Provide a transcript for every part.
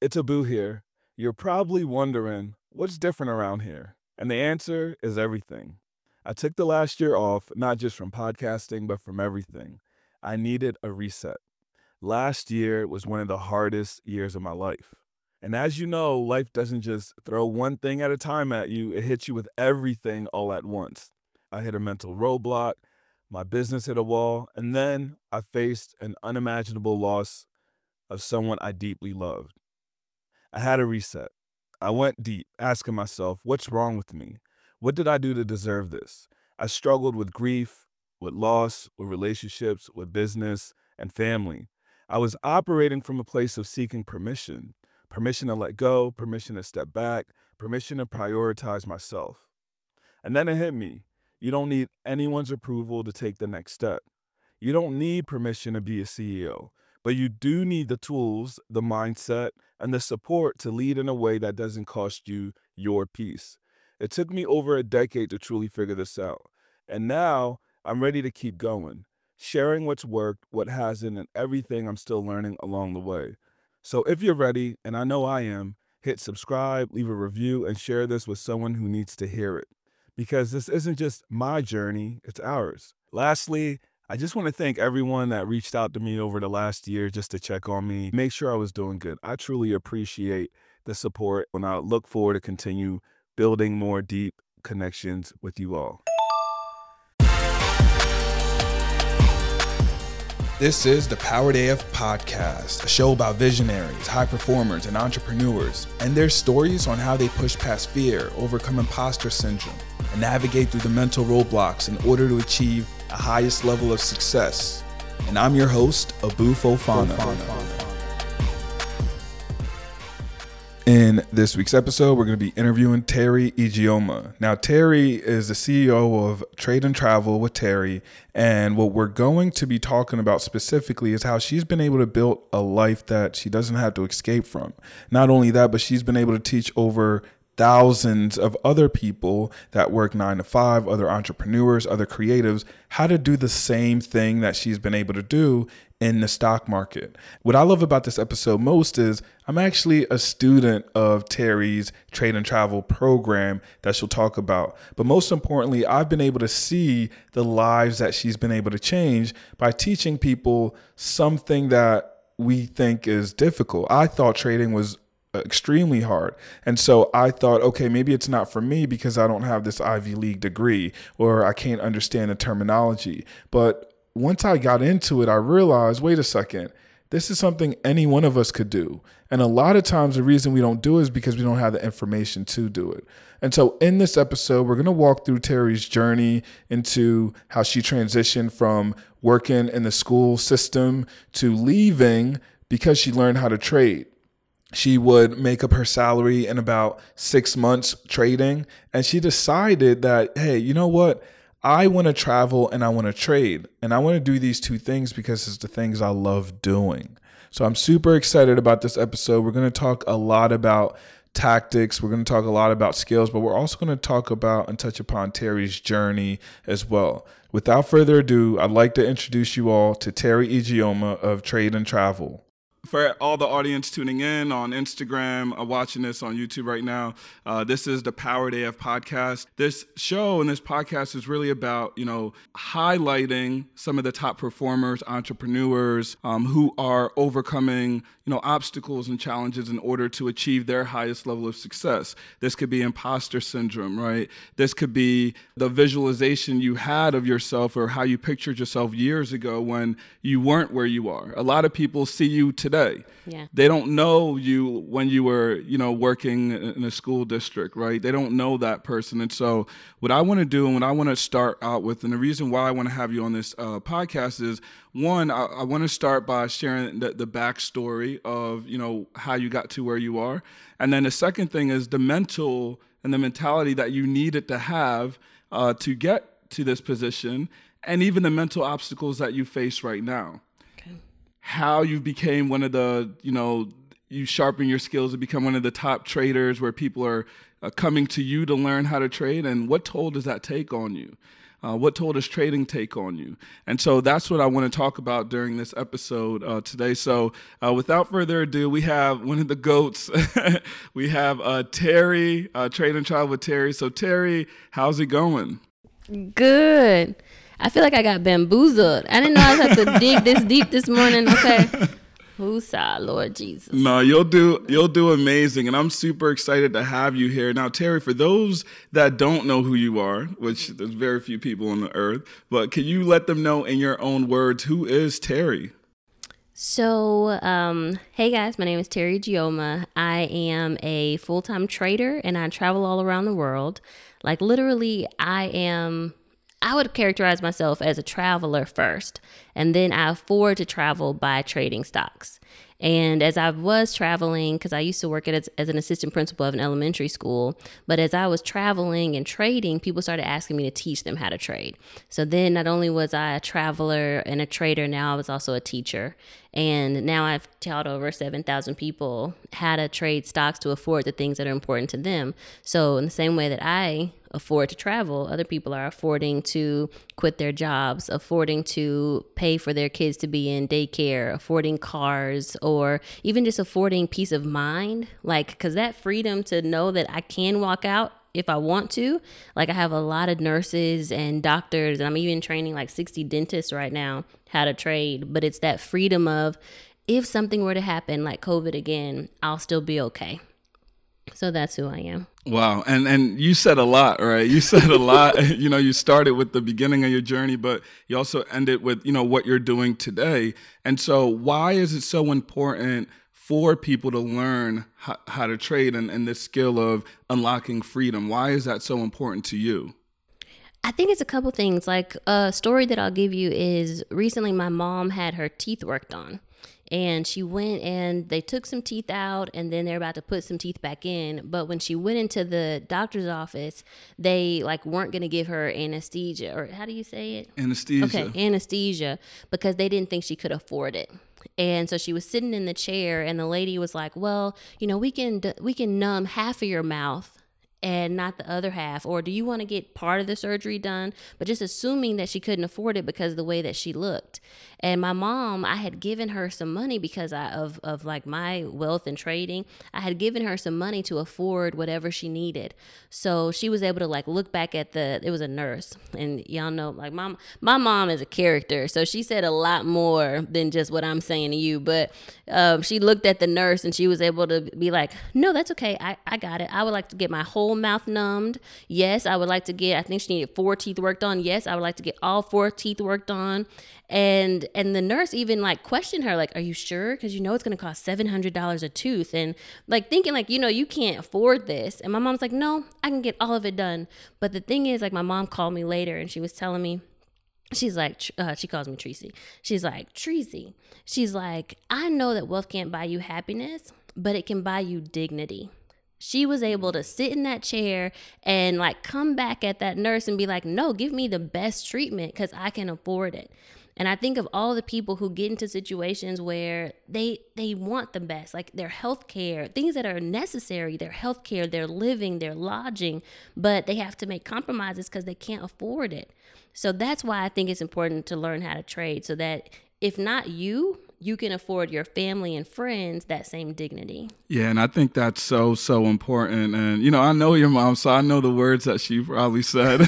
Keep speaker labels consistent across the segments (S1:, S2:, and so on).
S1: It's Abu here. You're probably wondering, what's different around here? And the answer is everything. I took the last year off, not just from podcasting, but from everything. I needed a reset. Last year was one of the hardest years of my life. And as you know, life doesn't just throw one thing at a time at you, it hits you with everything all at once. I hit a mental roadblock, my business hit a wall, and then I faced an unimaginable loss of someone I deeply loved. I had a reset. I went deep, asking myself, what's wrong with me? What did I do to deserve this? I struggled with grief, with loss, with relationships, with business, and family. I was operating from a place of seeking permission to let go, permission to step back, permission to prioritize myself. And then it hit me. You don't need anyone's approval to take the next step. You don't need permission to be a CEO, but you do need the tools, the mindset, and the support to lead in a way that doesn't cost you your peace. It took me over a decade to truly figure this out. And now I'm ready to keep going, sharing what's worked, what hasn't, and everything I'm still learning along the way. So if you're ready, and I know I am, hit subscribe, leave a review, and share this with someone who needs to hear it. Because this isn't just my journey, it's ours. Lastly, I just want to thank everyone that reached out to me over the last year just to check on me, make sure I was doing good. I truly appreciate the support, and I look forward to continue building more deep connections with you all.
S2: This is the Powered AF Podcast, a show about visionaries, high performers, and entrepreneurs, and their stories on how they push past fear, overcome imposter syndrome, and navigate through the mental roadblocks in order to achieve the highest level of success. And I'm your host, Abu Fofana. In this week's episode, we're going to be interviewing Terry Ijeoma. Now, Terry is the CEO of Trade and Travel with Terry, and what we're going to be talking about specifically is how she's been able to build a life that she doesn't have to escape from. Not only that, but she's been able to teach over thousands of other people that work 9 to 5, other entrepreneurs, other creatives, how to do the same thing that she's been able to do in the stock market. What I love about this episode most is I'm actually a student of Terry's Trade and Travel program that she'll talk about. But most importantly, I've been able to see the lives that she's been able to change by teaching people something that we think is difficult. I thought trading was extremely hard. And so I thought, okay, maybe it's not for me because I don't have this Ivy League degree or I can't understand the terminology. But once I got into it, I realized, wait a second, this is something any one of us could do. And a lot of times the reason we don't do it is because we don't have the information to do it. And so in this episode, we're going to walk through Terry's journey into how she transitioned from working in the school system to leaving because she learned how to trade. She would make up her salary in about 6 months trading. And she decided that, hey, you know what? I want to travel and I want to trade. And I want to do these two things because it's the things I love doing. So I'm super excited about this episode. We're going to talk a lot about tactics. We're going to talk a lot about skills, but we're also going to talk about and touch upon Terry's journey as well. Without further ado, I'd like to introduce you all to Terry Ijeoma of Trade and Travel. For all the audience tuning in on Instagram, watching this on YouTube right now, this is the Powered AF Podcast. This show and this podcast is really about, highlighting some of the top performers, entrepreneurs who are overcoming, obstacles and challenges in order to achieve their highest level of success. This could be imposter syndrome, right? This could be the visualization you had of yourself or how you pictured yourself years ago when you weren't where you are. A lot of people see you today.
S3: Yeah.
S2: They don't know you when you were, working in a school district, right? They don't know that person. And so what I want to do and what I want to start out with, and the reason why I want to have you on this podcast is, one, I want to start by sharing the backstory of, how you got to where you are. And then the second thing is the mental and the mentality that you needed to have to get to this position, and even the mental obstacles that you face right now. How you became one of the, you sharpen your skills to become one of the top traders where people are coming to you to learn how to trade, and what toll does that take on you? What toll does trading take on you? And so that's what I want to talk about during this episode today. So without further ado, we have one of the GOATs. We have Terry, Trade and Travel with Terry. So Terry, how's it going?
S3: Good. I feel like I got bamboozled. I didn't know I was have to dig this deep this morning. Okay. Woosah, Lord Jesus.
S2: No, you'll do amazing, and I'm super excited to have you here. Now, Terry, for those that don't know who you are, which there's very few people on the earth, but can you let them know in your own words, who is Terry?
S3: So, hey guys, my name is Terry Gioma. I am a full-time trader, and I travel all around the world. Like literally, I would characterize myself as a traveler first, and then I afford to travel by trading stocks. And as I was traveling, because I used to work as an assistant principal of an elementary school, but as I was traveling and trading, people started asking me to teach them how to trade. So then not only was I a traveler and a trader, now I was also a teacher. And now I've taught over 7,000 people how to trade stocks to afford the things that are important to them. So in the same way that I afford to travel, other people are affording to quit their jobs, affording to pay for their kids to be in daycare, affording cars, or even just affording peace of mind. Like, because that freedom to know that I can walk out if I want to. Like I have a lot of nurses and doctors, and I'm even training like 60 dentists right now how to trade. But it's that freedom of if something were to happen like COVID again, I'll still be okay. So that's who I am.
S2: Wow. And you said a lot, right? You said a lot. You started with the beginning of your journey, but you also ended with, what you're doing today. And so why is it so important for people to learn how to trade and this skill of unlocking freedom? Why is that so important to you?
S3: I think it's a couple things. Like a story that I'll give you is recently my mom had her teeth worked on. And she went and they took some teeth out and then they're about to put some teeth back in. But when she went into the doctor's office, they weren't going to give her anesthesia, or how do you say it?
S2: Anesthesia.
S3: Okay, anesthesia, because they didn't think she could afford it. And so she was sitting in the chair and the lady was like, well, we can numb half of your mouth and not the other half, or do you want to get part of the surgery done? But just assuming that she couldn't afford it because of the way that she looked. And my mom, I had given her some money because of my wealth and trading. I had given her some money to afford whatever she needed. So she was able to look back at it was a nurse, and y'all know my mom is a character. So she said a lot more than just what I'm saying to you. But she looked at the nurse and she was able to be like, no, that's okay. I got it. I would like to get my whole mouth numbed. Yes, I would like to get, I think she needed 4 teeth worked on. Yes, I would like to get all 4 teeth worked on. And the nurse even questioned her, are you sure? Because it's going to cost $700 a tooth. And thinking you can't afford this. And my mom's like, no, I can get all of it done. But the thing is, my mom called me later and she was telling me, she's like, she calls me Tracy. She's like, Tracy. She's like, I know that wealth can't buy you happiness, but it can buy you dignity. She was able to sit in that chair and come back at that nurse and be like, no, give me the best treatment because I can afford it. And I think of all the people who get into situations where they want the best, their health care, things that are necessary, their health care, their living, their lodging, but they have to make compromises because they can't afford it. So that's why I think it's important to learn how to trade so that if not you can afford your family and friends that same dignity.
S2: Yeah, and I think that's so important. And, I know your mom, so I know the words that she probably said.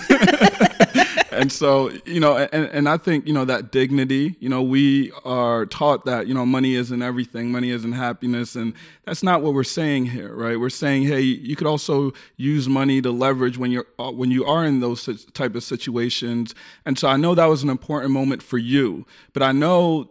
S2: And so, and I think, that dignity, we are taught that, money isn't everything, money isn't happiness. And that's not what we're saying here, right? We're saying, hey, you could also use money to leverage when you are in those type of situations. And so I know that was an important moment for you, but I know,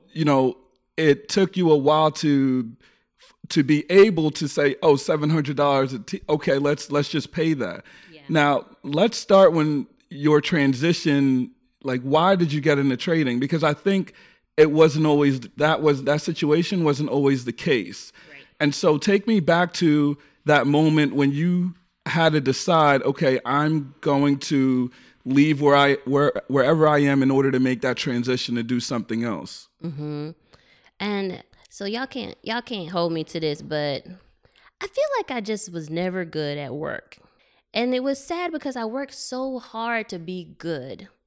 S2: it took you a while to be able to say, oh, $700, okay, let's just pay that. Yeah. Now, let's start when your transition, why did you get into trading? Because I think it wasn't always, that situation wasn't always the case. Right. And so take me back to that moment when you had to decide, okay, I'm going to leave wherever I am in order to make that transition to do something else.
S3: Mm-hmm. And so y'all can't hold me to this, but I feel like I just was never good at work. And it was sad because I worked so hard to be good.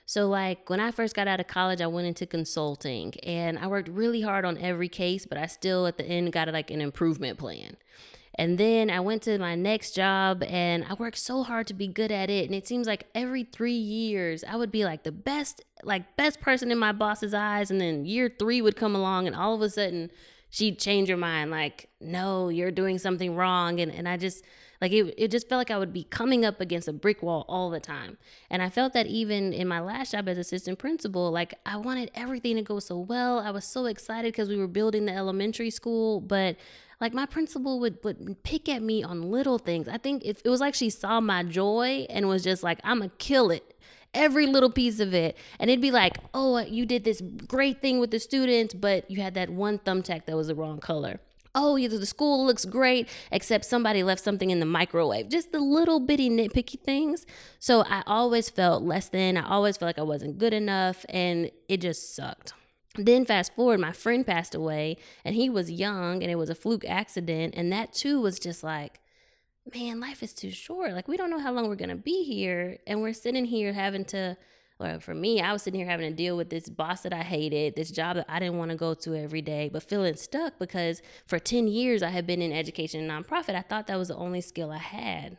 S3: So like when I first got out of college, I went into consulting and I worked really hard on every case, but I still at the end got like an improvement plan. And then I went to my next job and I worked so hard to be good at it. And it seems like every 3 years I would be like the best person in my boss's eyes. And then year 3 would come along and all of a sudden she'd change her mind. Like, no, you're doing something wrong. And I just like, it just felt like I would be coming up against a brick wall all the time. And I felt that even in my last job as assistant principal, like I wanted everything to go so well. I was so excited because we were building the elementary school, but like my principal would pick at me on little things. I think it was like she saw my joy and was just like, I'm going to kill it. Every little piece of it. And it'd be like, oh, you did this great thing with the students, but you had that one thumbtack that was the wrong color. Oh, the school looks great, except somebody left something in the microwave. Just the little bitty nitpicky things. So I always felt less than. I always felt like I wasn't good enough, and it just sucked. Then fast forward, my friend passed away and he was young and it was a fluke accident. And that too was just like, man, life is too short. Like we don't know how long we're going to be here. And we're sitting here having to, or for me, I was sitting here having to deal with this boss that I hated, this job that I didn't want to go to every day, but feeling stuck because for 10 years I had been in education and nonprofit. I thought that was the only skill I had.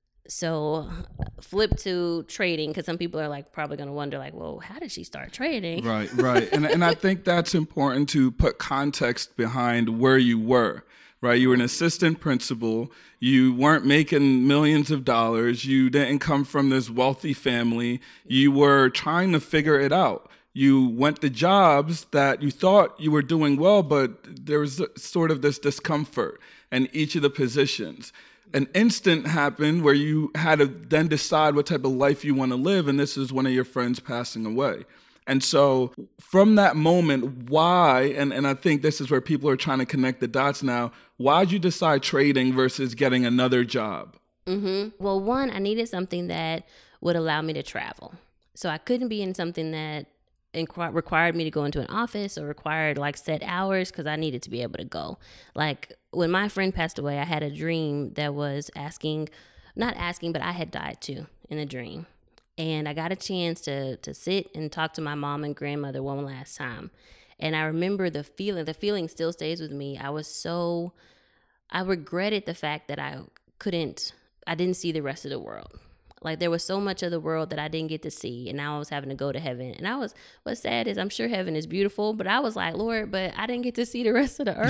S3: So flip to trading, because some people are like probably going to wonder like, well, how did she start trading?
S2: Right. And I think that's important to put context behind where you were, right? You were an assistant principal. You weren't making millions of dollars. You didn't come from this wealthy family. You were trying to figure it out. You went to jobs that you thought you were doing well, but there was sort of this discomfort in each of the positions. An instant happened where you had to then decide what type of life you want to live, and this is one of your friends passing away. And so from that moment, why, and I think this is where people are trying to connect the dots now, why'd you decide trading versus getting another job?
S3: Well, one, I needed something that would allow me to travel. So I couldn't be in something that required me to go into an office or required like set hours, because I needed to be able to go. Like when my friend passed away, I had a dream that was not asking, but I had died too in the dream. And I got a chance to sit and talk to my mom and grandmother one last time. And I remember the feeling still stays with me. I regretted the fact that I didn't see the rest of the world. Like there was so much of the world that I didn't get to see, and now I was having to go to heaven. And what's sad is I'm sure heaven is beautiful, but I was like, Lord, but I didn't get to see the rest of the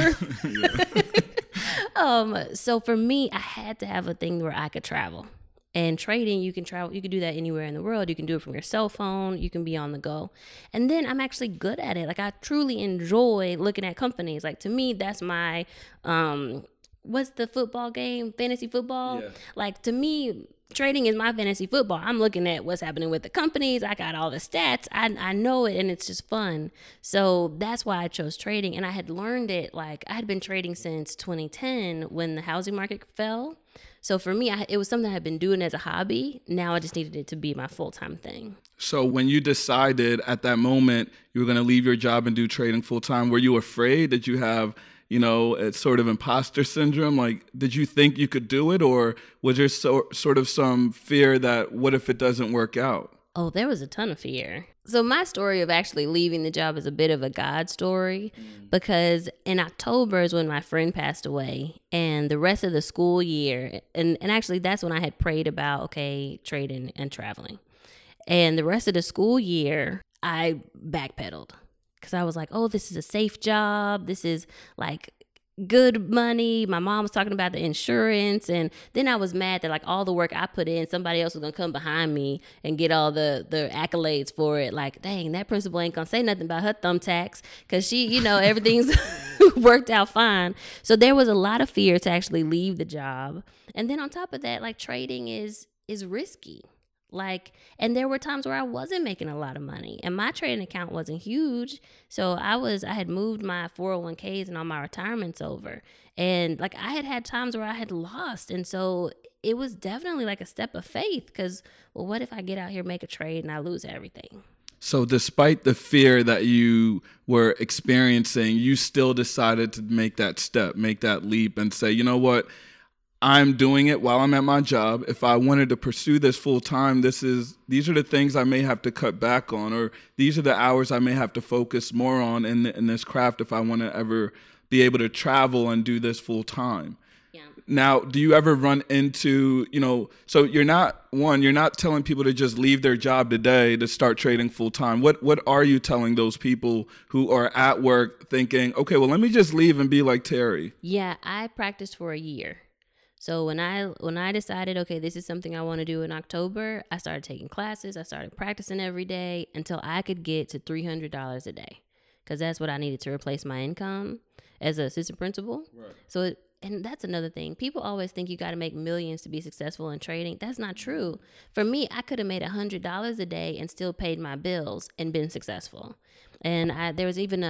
S3: earth. So for me, I had to have a thing where I could travel. And trading, you can travel, you can do that anywhere in the world. You can do it from your cell phone, you can be on the go. And then I'm actually good at it. Like I truly enjoy looking at companies. Like to me, that's my what's the football game? Fantasy football? Yeah. Like to me, trading is my fantasy football. I'm looking at what's happening with the companies. I got all the stats. I know it, and it's just fun. So that's why I chose trading. And I had learned it. Like I had been trading since 2010 when the housing market fell. So for me, it was something I had been doing as a hobby. Now I just needed it to be my full-time thing.
S2: So when you decided at that moment you were going to leave your job and do trading full-time, were you afraid? Did you have it's sort of imposter syndrome? Like, did you think you could do it, or was there sort of some fear that what if it doesn't work out?
S3: Oh, there was a ton of fear. So my story of actually leaving the job is a bit of a God story, because in October is when my friend passed away, and the rest of the school year, and actually that's when I had prayed about, okay, trading and traveling. And the rest of the school year, I backpedaled. Because I was like, oh, this is a safe job. This is like good money. My mom was talking about the insurance. And then I was mad that like all the work I put in, somebody else was going to come behind me and get all the accolades for it. Like, dang, that principal ain't going to say nothing about her thumbtacks because she, everything's worked out fine. So there was a lot of fear to actually leave the job. And then on top of that, like trading is risky. Like, and there were times where I wasn't making a lot of money and my trading account wasn't huge. So I had moved my 401ks and all my retirements over. And like, I had times where I had lost. And so it was definitely like a step of faith because, well, what if I get out here, make a trade and I lose everything?
S2: So despite the fear that you were experiencing, you still decided to make that step, make that leap and say, you know what? I'm doing it while I'm at my job. If I wanted to pursue this full time, these are the things I may have to cut back on, or these are the hours I may have to focus more on in this craft if I want to ever be able to travel and do this full time.
S3: Yeah.
S2: Now, do you ever run into, so you're not telling people to just leave their job today to start trading full time. What are you telling those people who are at work thinking, okay, well, let me just leave and be like Terry?
S3: Yeah, I practiced for a year. So when I decided, okay, this is something I want to do in October, I started taking classes. I started practicing every day until I could get to $300 a day, because that's what I needed to replace my income as an assistant principal. Right. So and that's another thing. People always think you got to make millions to be successful in trading. That's not true. For me, I could have made $100 a day and still paid my bills and been successful. And there was even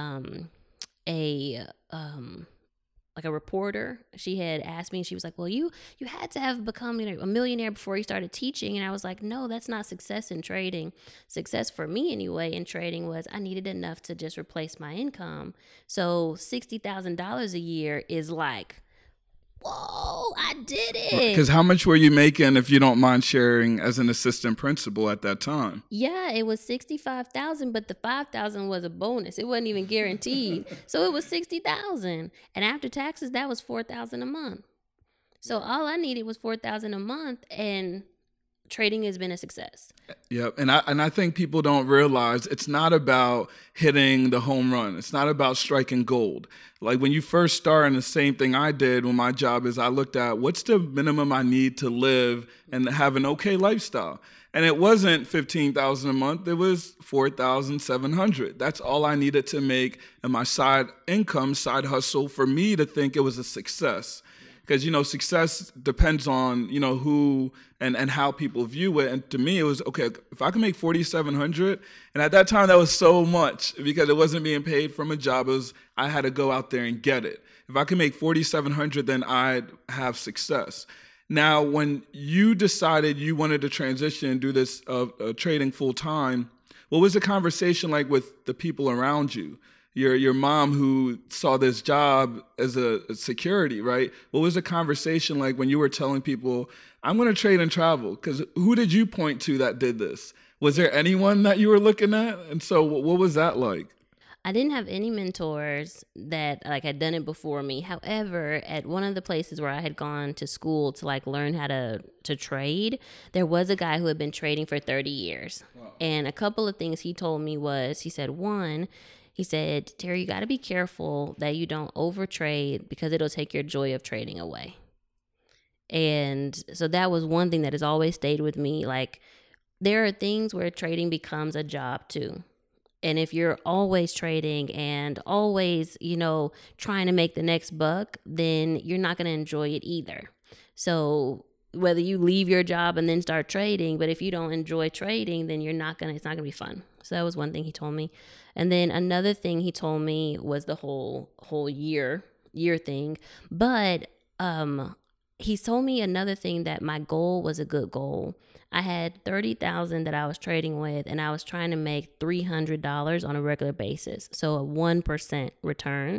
S3: like a reporter, she had asked me, and she was like, well, you had to have become a millionaire before you started teaching. And I was like, no, that's not success in trading. Success for me anyway in trading was I needed enough to just replace my income. So $60,000 a year is like, whoa, I did it.
S2: Because how much were you making, if you don't mind sharing, as an assistant principal at that time?
S3: Yeah, it was $65,000, but the $5,000 was a bonus. It wasn't even guaranteed. So it was $60,000. And after taxes, that was $4,000 a month. So all I needed was $4,000 a month, and trading has been a success.
S2: Yep. And I think people don't realize it's not about hitting the home run. It's not about striking gold. Like when you first start, and the same thing I did when my job is, I looked at what's the minimum I need to live and have an okay lifestyle. And it wasn't $15,000 a month. It was $4,700. That's all I needed to make, and my side income, side hustle, for me to think it was a success. Because, success depends on, who and how people view it. And to me, it was, okay, if I can make $4,700, and at that time, that was so much because it wasn't being paid from a job. I had to go out there and get it. If I can make $4,700, then I'd have success. Now, when you decided you wanted to transition and do this trading full time, what was the conversation like with the people around you? Your mom, who saw this job as a security, right? What was the conversation like when you were telling people, I'm going to trade and travel? Because who did you point to that did this? Was there anyone that you were looking at? And so what was that like?
S3: I didn't have any mentors that had done it before me. However, at one of the places where I had gone to school to learn how to trade, there was a guy who had been trading for 30 years. Wow. And a couple of things he told me was, he said, Terry, you got to be careful that you don't overtrade, because it'll take your joy of trading away. And so that was one thing that has always stayed with me. There are things where trading becomes a job too. And if you're always trading and always, trying to make the next buck, then you're not going to enjoy it either. So whether you leave your job and then start trading, but if you don't enjoy trading, then it's not going to be fun. So that was one thing he told me. And then another thing he told me was the whole year thing. But he told me another thing, that my goal was a good goal. I had $30,000 that I was trading with, and I was trying to make $300 on a regular basis. So a 1% return.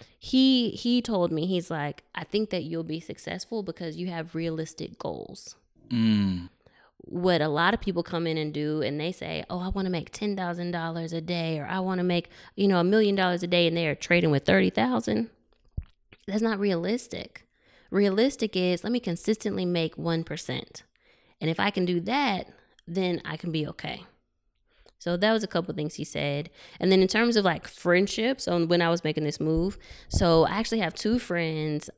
S3: He told me, he's like, I think that you'll be successful because you have realistic goals. What a lot of people come in and do, and they say, oh, I want to make $10,000 a day, or I want to make, $1 million a day, and they're trading with 30,000. That's not realistic. Realistic is, let me consistently make 1%. And if I can do that, then I can be okay. So that was a couple of things he said. And then in terms of friendships, when I was making this move, so I actually have two friends.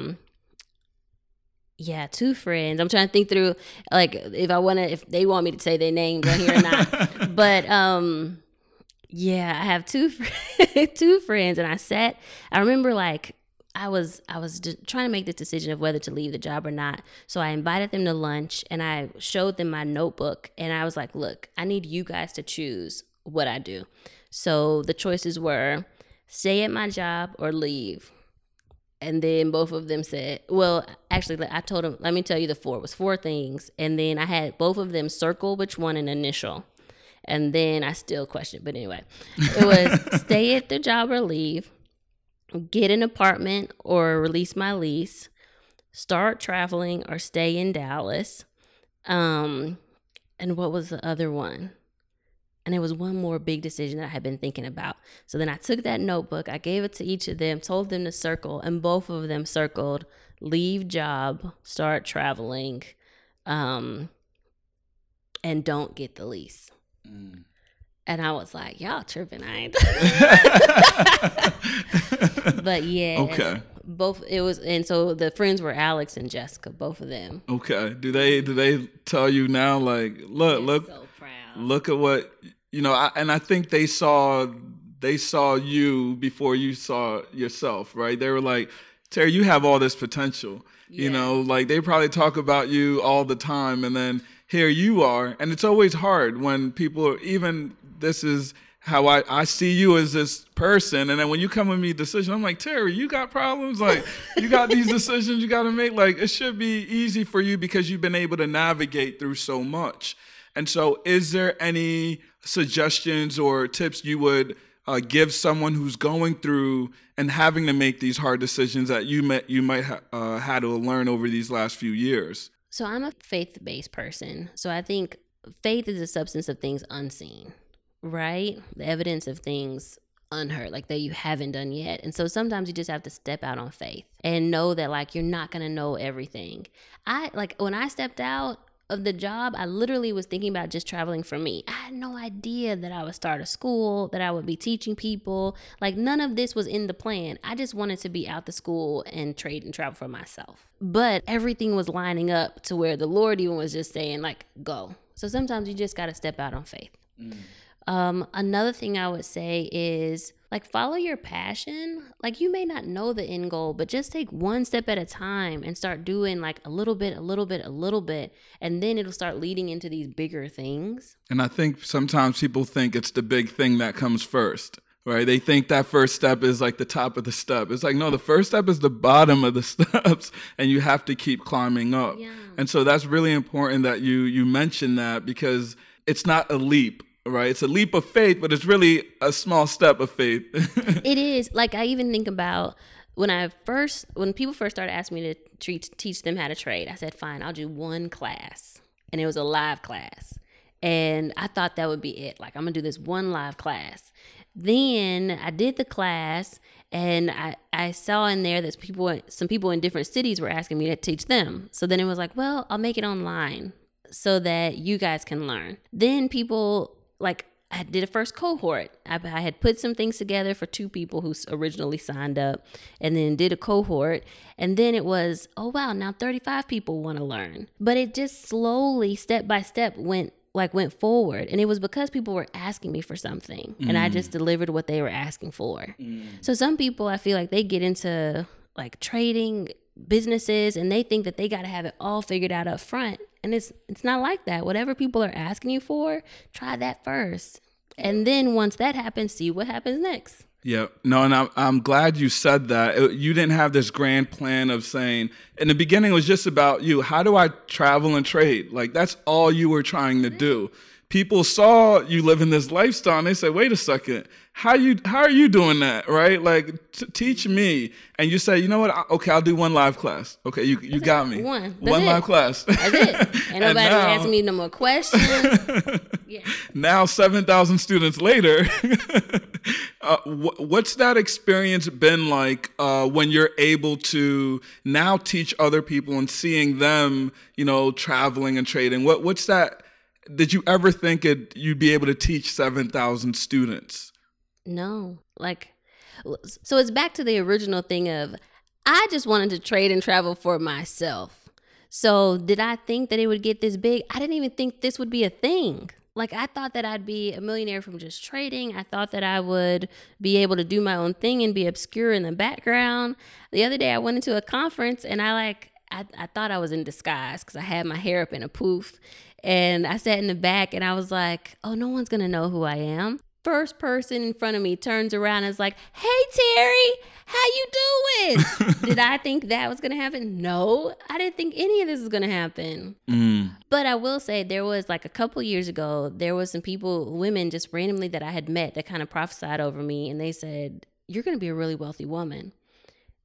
S3: Two friends. I'm trying to think through if they want me to say their names on here or not. But I have two friends, and I remember I was just trying to make this decision of whether to leave the job or not. So I invited them to lunch, and I showed them my notebook, and I was like, look, I need you guys to choose what I do. So the choices were stay at my job or leave. And then both of them said, well, actually, I told them, let me tell you it was 4 things. And then I had both of them circle which one and initial. And then I still questioned. But anyway, it was stay at the job or leave, get an apartment or release my lease, start traveling or stay in Dallas. And what was the other one? And there was one more big decision that I had been thinking about. So then I took that notebook, I gave it to each of them, told them to circle, and both of them circled leave job, start traveling, and don't get the lease. And I was like, y'all tripping, I ain't. But yeah.
S2: Okay.
S3: Both it was, and so the friends were Alex and Jessica, both of them.
S2: Okay. Do they tell you now, like, look,
S3: So proud.
S2: look at what, I think they saw you before you saw yourself, right? They were like, Terry, you have all this potential, like they probably talk about you all the time. And then here you are. And it's always hard when people, even this is how I see you as this person. And then when you come with me decision, I'm like, Terry, you got problems? Like, you got these decisions you got to make? Like, it should be easy for you because you've been able to navigate through so much. And so is there any suggestions or tips you would give someone who's going through and having to make these hard decisions that you might had to learn over these last few years?
S3: So I'm a faith-based person. So I think faith is a substance of things unseen, right? The evidence of things unheard, like that you haven't done yet. And so sometimes you just have to step out on faith and know that like you're not going to know everything. When I stepped out of the job, I literally was thinking about just traveling for me. I had no idea that I would start a school, that I would be teaching people. Like none of this was in the plan. I just wanted to be out the school and trade and travel for myself. But everything was lining up to where the Lord even was just saying like, go. So sometimes you just got to step out on faith. Another thing I would say is like follow your passion. Like you may not know the end goal, but just take one step at a time and start doing like a little bit, and then it'll start leading into these bigger things.
S2: And I think sometimes people think it's the big thing that comes first, right? They think that first step is like the top of the step. It's like, no, the first step is the bottom of the steps and you have to keep climbing up.
S3: Yeah.
S2: And so that's really important that you mention that because it's not a leap. Right. It's a leap of faith, but it's really a small step of faith.
S3: It is. Like I even think about when people first started asking me to teach them how to trade, I said, fine, I'll do one class. And it was a live class. And I thought that would be it. Like I'm going to do this one live class. Then I did the class and I saw in there that some people in different cities were asking me to teach them. So then it was like, well, I'll make it online so that you guys can learn. Then people, like I did a first cohort. I had put some things together for 2 people who originally signed up and then did a cohort. And then it was, oh, wow, now 35 people want to learn. But it just slowly, step by step, went forward. And it was because people were asking me for something and I just delivered what they were asking for. So some people, I feel like they get into like trading businesses and they think that they got to have it all figured out up front. And it's not like that. Whatever people are asking you for, try that first. And then once that happens, see what happens next.
S2: Yeah. No, and I'm glad you said that. You didn't have this grand plan of saying, in the beginning, it was just about you. How do I travel and trade? Like, that's all you were trying to do. People saw you living this lifestyle and they said, wait a second, how are you doing that, right? Like, teach me. And you say, you know what? Okay, I'll do one live class. Okay, you got me.
S3: One
S2: live class.
S3: That's it. Ain't nobody asking me no more questions. Yeah.
S2: Now, 7,000 students later, what's that experience been like when you're able to now teach other people and seeing them, traveling and trading? What's that? Did you ever think you'd be able to teach 7,000 students?
S3: No. So it's back to the original thing of, I just wanted to trade and travel for myself. So did I think that it would get this big? I didn't even think this would be a thing. Like I thought that I'd be a millionaire from just trading. I thought that I would be able to do my own thing and be obscure in the background. The other day I went into a conference and I thought I was in disguise because I had my hair up in a poof. And I sat in the back and I was like, oh, no one's going to know who I am. First person in front of me turns around and is like, hey, Terry, how you doing? Did I think that was going to happen? No, I didn't think any of this was going to happen. But I will say there was like a couple years ago, there was some women just randomly that I had met that kind of prophesied over me. And they said, you're going to be a really wealthy woman.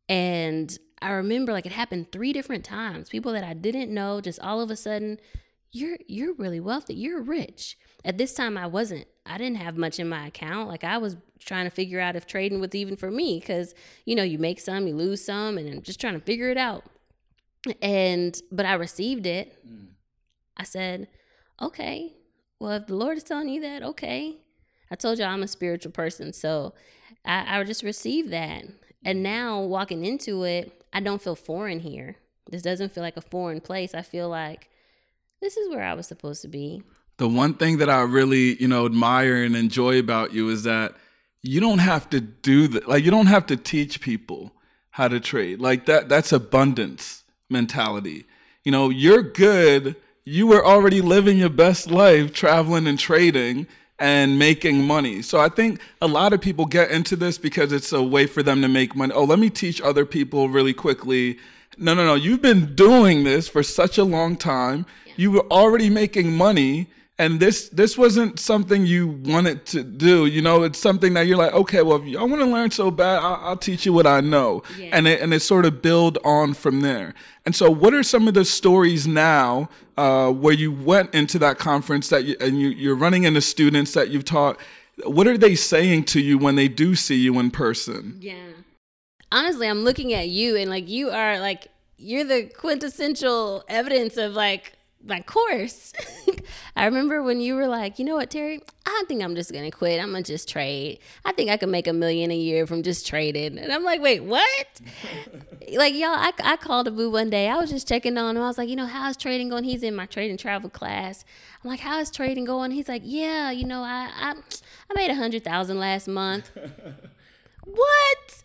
S3: And I remember like it happened 3 different times. People that I didn't know, just all of a sudden, you're really wealthy. You're rich. At this time, I wasn't. I didn't have much in my account. Like I was trying to figure out if trading was even for me because, you make some, you lose some, and I'm just trying to figure it out. But I received it. I said, okay, well, if the Lord is telling you that, okay. I told you I'm a spiritual person, so I just received that. And now walking into it, I don't feel foreign here. This doesn't feel like a foreign place. I feel like this is where I was supposed to be.
S2: The one thing that I really, admire and enjoy about you is that you don't have to do that. Like, you don't have to teach people how to trade. Like that's abundance mentality. You're good. You were already living your best life, traveling and trading and making money. So I think a lot of people get into this because it's a way for them to make money. Oh, let me teach other people really quickly. No. You've been doing this for such a long time. Yeah. You were already making money. And this wasn't something you wanted to do. It's something that you're like, okay, well, if y'all want to learn so bad, I'll teach you what I know. Yeah. And it sort of build on from there. And so what are some of the stories now where you went into that conference you're running into students that you've taught? What are they saying to you when they do see you in person?
S3: Yeah. Honestly, I'm looking at you and like you are like, you're the quintessential evidence of like my course. I remember when you were like, you know what, Terry, I think I'm just going to quit. I'm going to just trade. I think I can make $1 million a year from just trading. And I'm like, wait, what? Like, y'all, I called Abu one day. I was just checking on him. I was like, how's trading going? He's in my trading travel class. I'm like, how is trading going? He's like, yeah, I made $100,000 last month. What?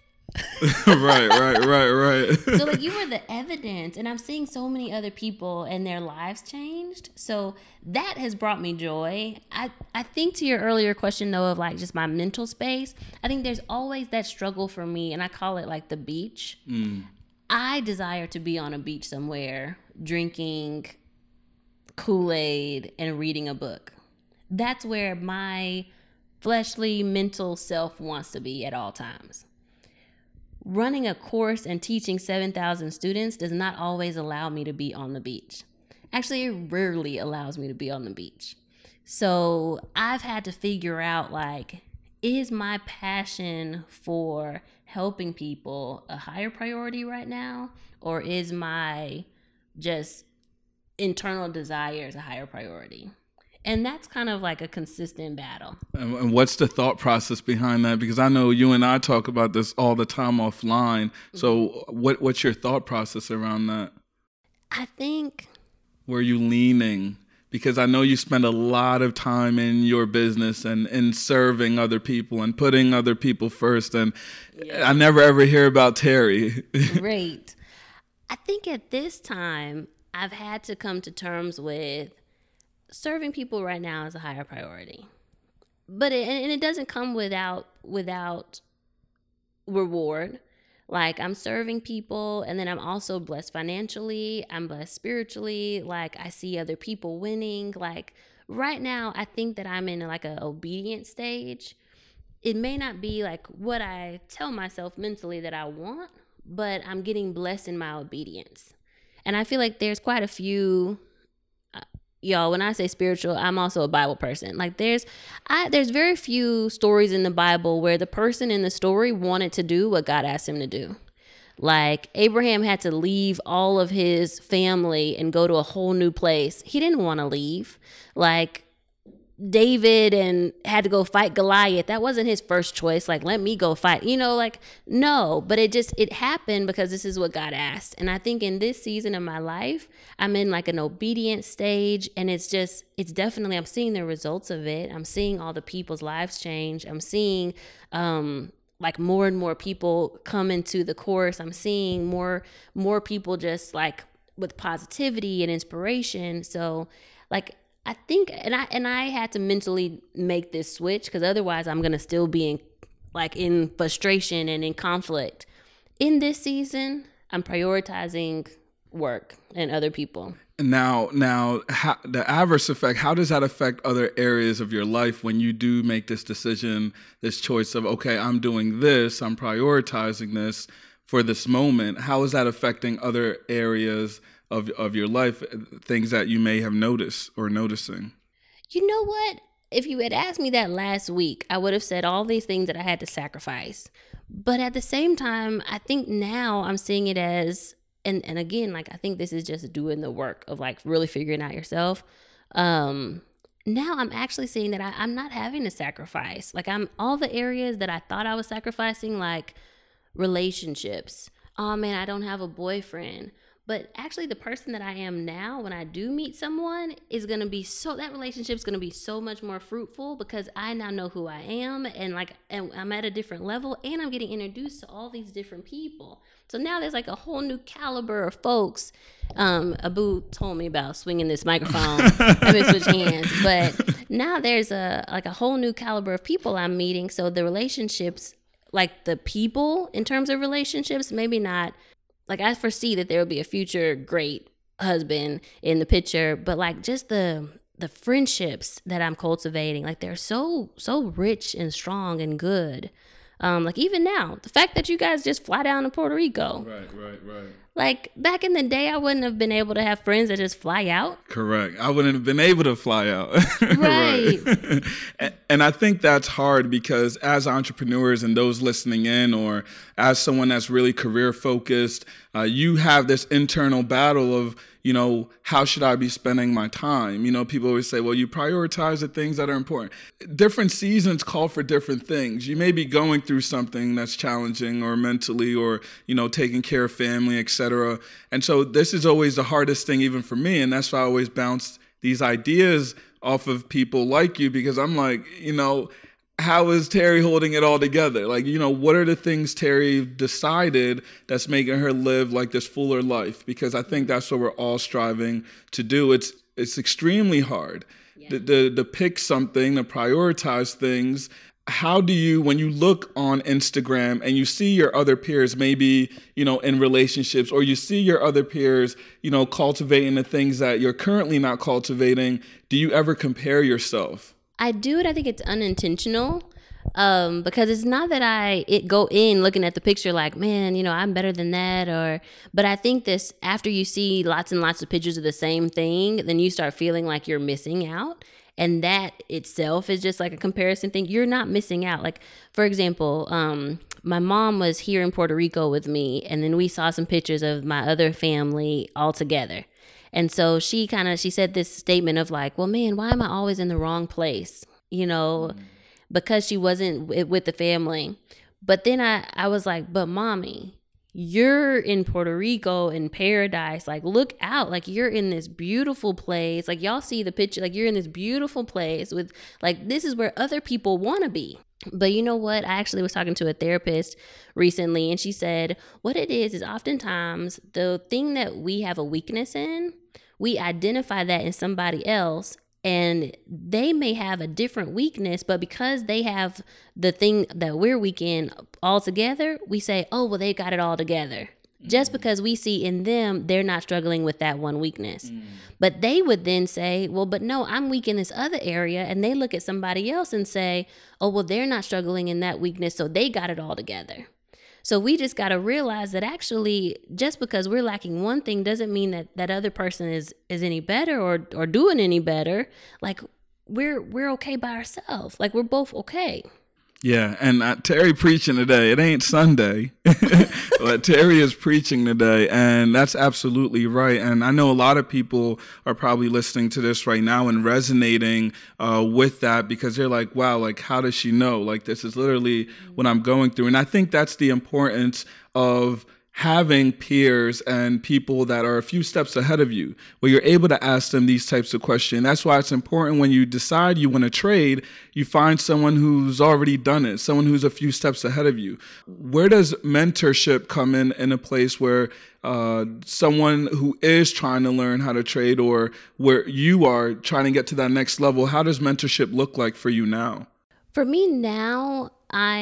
S2: Right.
S3: So like you were the evidence, and I'm seeing so many other people and their lives changed. So that has brought me joy. I think to your earlier question though of like just my mental space, I think there's always that struggle for me, and I call it like the beach. I desire to be on a beach somewhere drinking Kool-Aid and reading a book. That's where my fleshly mental self wants to be at all times. Running a course and teaching 7,000 students does not always allow me to be on the beach. Actually, it rarely allows me to be on the beach. So I've had to figure out, like, is my passion for helping people a higher priority right now? Or is my just internal desires a higher priority? And that's kind of like a consistent battle.
S2: And what's the thought process behind that? Because I know you and I talk about this all the time offline. So what's your thought process around that?
S3: I think...
S2: Where are you leaning? Because I know you spend a lot of time in your business and in serving other people and putting other people first. And yeah. I never ever hear about Terry.
S3: Great. I think at this time, I've had to come to terms with serving people right now is a higher priority, but it doesn't come without reward. Like I'm serving people, and then I'm also blessed financially. I'm blessed spiritually. Like I see other people winning. Like right now, I think that I'm in like a obedient stage. It may not be like what I tell myself mentally that I want, but I'm getting blessed in my obedience. And I feel like there's quite a few. Y'all, when I say spiritual, I'm also a Bible person. Like there's very few stories in the Bible where the person in the story wanted to do what God asked him to do. Like Abraham had to leave all of his family and go to a whole new place. He didn't want to leave. Like David and had to go fight Goliath. That wasn't his first choice. Like, let me go fight, no, but it happened because this is what God asked. And I think in this season of my life, I'm in like an obedient stage, and it's definitely, I'm seeing the results of it. I'm seeing all the people's lives change. I'm seeing, like more and more people come into the course. I'm seeing more people just like with positivity and inspiration. So like, I think, and I had to mentally make this switch because otherwise I'm going to still be in frustration and in conflict. In this season, I'm prioritizing work and other people.
S2: Now, the adverse effect, how does that affect other areas of your life when you do make this decision, this choice of, okay, I'm doing this, I'm prioritizing this. for this moment. How is that affecting other areas of your life, things that you may have noticed or noticing?
S3: You know what? If you had asked me that last week, I would have said all these things that I had to sacrifice. But at the same time, I think now I'm seeing it as, and again, like I think this is just doing the work of like really figuring out yourself. Now I'm actually seeing that I'm not having to sacrifice. Like I'm all the areas that I thought I was sacrificing, like relationships. Oh man, I don't have a boyfriend. But actually the person that I am now, when I do meet someone, is going to be that relationship's going to be so much more fruitful because I now know who I am and I'm at a different level and I'm getting introduced to all these different people. So now there's like a whole new caliber of folks. Abu told me about swinging this microphone. I'm going to switch hands. But now there's a whole new caliber of people I'm meeting. So the relationships, like the people in terms of relationships, maybe not. Like I foresee that there will be a future great husband in the picture, but like just the friendships that I'm cultivating, like they're so rich and strong and good. Like even now, the fact that you guys just fly down to Puerto Rico.
S2: Right.
S3: Like back in the day, I wouldn't have been able to have friends that just fly out.
S2: Correct. I wouldn't have been able to fly out.
S3: Right.
S2: And I think that's hard because as entrepreneurs and those listening in, or as someone that's really career focused, you have this internal battle of, how should I be spending my time? People always say, well, you prioritize the things that are important. Different seasons call for different things. You may be going through something that's challenging or mentally or, taking care of family, etc. And so this is always the hardest thing even for me. And that's why I always bounce these ideas off of people like you, because I'm like, how is Terry holding it all together? Like, what are the things Terry decided that's making her live like this fuller life? Because I think that's what we're all striving to do. It's extremely hard to pick something, to prioritize things. How do you, when you look on Instagram and you see your other peers, maybe, in relationships, or you see your other peers, cultivating the things that you're currently not cultivating, do you ever compare yourself?
S3: I do it. I think it's unintentional because it's not that go in looking at the picture like, man, I'm better than that. But I think this, after you see lots and lots of pictures of the same thing, then you start feeling like you're missing out. And that itself is just like a comparison thing. You're not missing out. Like, for example, my mom was here in Puerto Rico with me, and then we saw some pictures of my other family all together. And so she said this statement of like, well, man, why am I always in the wrong place? Because she wasn't with the family. But then I was like, but mommy, you're in Puerto Rico in paradise. Like, look out. Like, you're in this beautiful place. Like, y'all see the picture. Like, you're in this beautiful place with, like, this is where other people want to be. But you know what? I actually was talking to a therapist recently, and she said what it is oftentimes the thing that we have a weakness in, we identify that in somebody else, and they may have a different weakness, but because they have the thing that we're weak in all together, we say, oh, well, they got it all together. Just because we see in them, they're not struggling with that one weakness. But they would then say, well, but no, I'm weak in this other area. And they look at somebody else and say, oh, well, they're not struggling in that weakness, so they got it all together. So we just got to realize that actually, just because we're lacking one thing doesn't mean that that other person is any better or doing any better. Like, we're okay by ourselves. Like, we're both okay.
S2: Yeah, and Terry preaching today. It ain't Sunday, but Terry is preaching today, and that's absolutely right. And I know a lot of people are probably listening to this right now and resonating with that, because they're like, wow, like, how does she know? Like, this is literally what I'm going through. And I think that's the importance of having peers and people that are a few steps ahead of you, where you're able to ask them these types of questions. That's why it's important when you decide you want to trade, you find someone who's already done it, someone who's a few steps ahead of you. Where does mentorship come in a place where someone who is trying to learn how to trade, or where you are trying to get to that next level, how does mentorship look like for you now?
S3: For me now,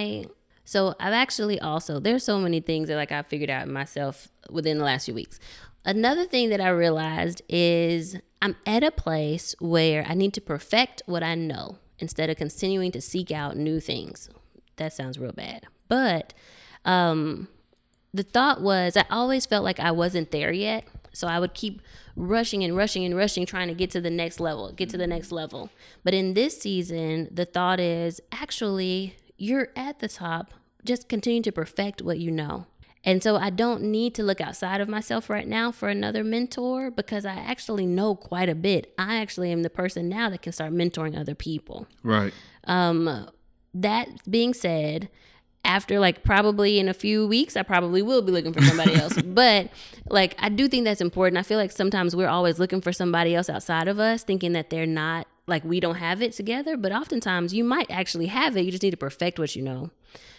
S3: So I've actually also, there's so many things that like I figured out myself within the last few weeks. Another thing that I realized is I'm at a place where I need to perfect what I know instead of continuing to seek out new things. That sounds real bad. But the thought was I always felt like I wasn't there yet. So I would keep rushing and rushing and rushing, trying to get to the next level, get to the next level. But in this season, the thought is actually you're at the top. Just continue to perfect what you know. And so I don't need to look outside of myself right now for another mentor because I actually know quite a bit. I actually am the person now that can start mentoring other people.
S2: Right.
S3: That being said, after like probably in a few weeks, I probably will be looking for somebody else. But like, I do think that's important. I feel like sometimes we're always looking for somebody else outside of us, thinking that they're not, like we don't have it together. But oftentimes you might actually have it. You just need to perfect what you know.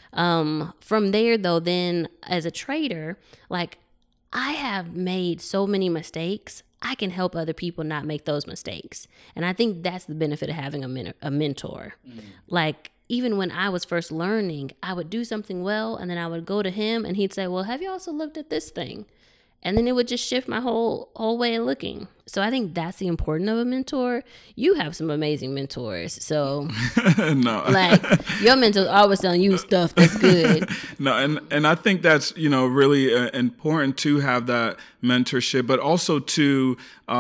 S3: From there though, then as a trader, like I have made so many mistakes. I can help other people not make those mistakes. And I think that's the benefit of having a mentor. Like even when I was first learning, I would do something well and then I would go to him and he'd say, well, have you also looked at this thing? And then it would just shift my whole way of looking. So I think that's the importance of a mentor. You have some amazing mentors. So
S2: no,
S3: like your mentor's always telling you stuff that's good.
S2: No, and I think that's, really important to have that mentorship, but also to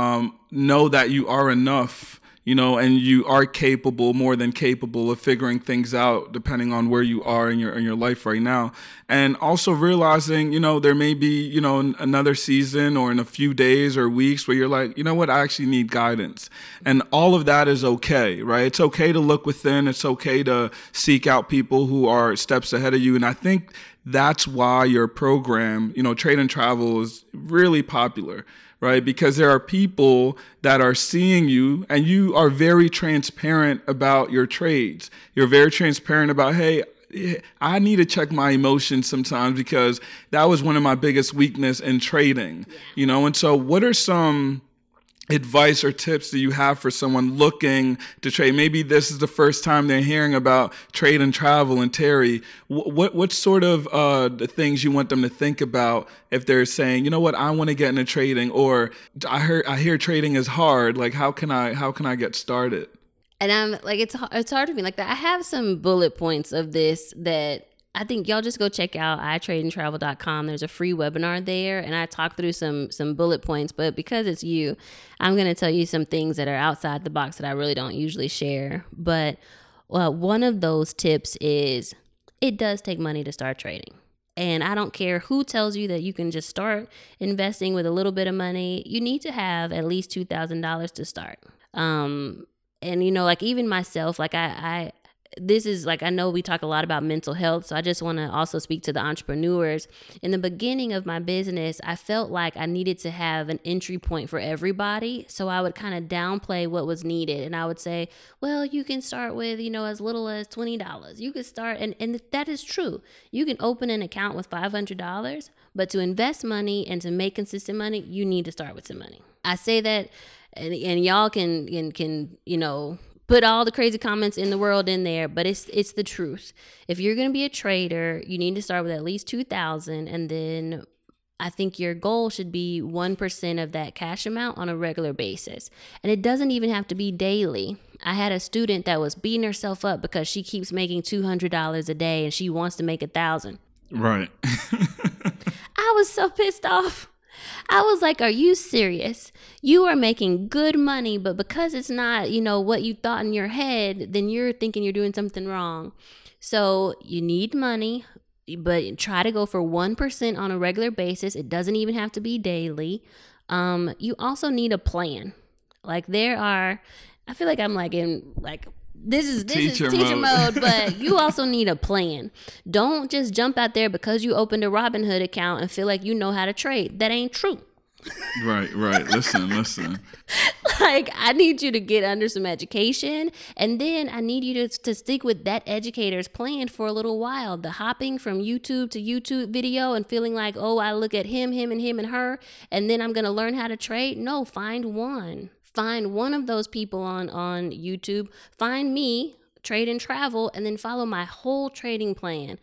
S2: know that you are enough. And you are capable, more than capable of figuring things out depending on where you are in your life right now. And also realizing, there may be, another season or in a few days or weeks where you're like, you know what, I actually need guidance. And all of that is okay, right? It's okay to look within. It's okay to seek out people who are steps ahead of you. And I think that's why your program, Trade and Travel, is really popular. Right? Because there are people that are seeing you and you are very transparent about your trades. You're very transparent about, hey, I need to check my emotions sometimes because that was one of my biggest weakness in trading, And so what are some advice or tips that you have for someone looking to trade? Maybe this is the first time they're hearing about Trade and Travel and Terry. What sort of the things you want them to think about if they're saying, you know what, I want to get into trading, or I hear trading is hard. Like, how can I get started?
S3: And I'm like, it's hard for me. Like that. I have some bullet points of this that I think y'all just go check out iTradeandTravel.com. There's a free webinar there, and I talk through some bullet points. But because it's you, I'm going to tell you some things that are outside the box that I really don't usually share. But one of those tips is it does take money to start trading. And I don't care who tells you that you can just start investing with a little bit of money. You need to have at least $2,000 to start. And, like even myself, like this is like, I know we talk a lot about mental health, so I just want to also speak to the entrepreneurs. In the beginning of my business, I felt like I needed to have an entry point for everybody. So I would kind of downplay what was needed. And I would say, well, you can start with, as little as $20. You could start, and that is true. You can open an account with $500, but to invest money and to make consistent money, you need to start with some money. I say that, and y'all can put all the crazy comments in the world in there, but it's the truth. If you're going to be a trader, you need to start with at least $2,000, and then I think your goal should be 1% of that cash amount on a regular basis. And it doesn't even have to be daily. I had a student that was beating herself up because she keeps making $200 a day and she wants to make $1,000.
S2: Right.
S3: I was so pissed off. I was like, are you serious? You are making good money, but because it's not, what you thought in your head, then you're thinking you're doing something wrong. So you need money, but try to go for 1% on a regular basis. It doesn't even have to be daily. You also need a plan. Like I feel like I'm like in like, this is teacher mode, but you also need a plan. Don't just jump out there because you opened a Robinhood account and feel like you know how to trade. That ain't true.
S2: Right. Listen.
S3: Like, I need you to get under some education, and then I need you to stick with that educator's plan for a little while. The hopping from YouTube to YouTube video and feeling like, oh, I look at him and her, and then I'm going to learn how to trade. No, find one. Find one of those people on YouTube. Find me, Trade and Travel, and then follow my whole trading plan.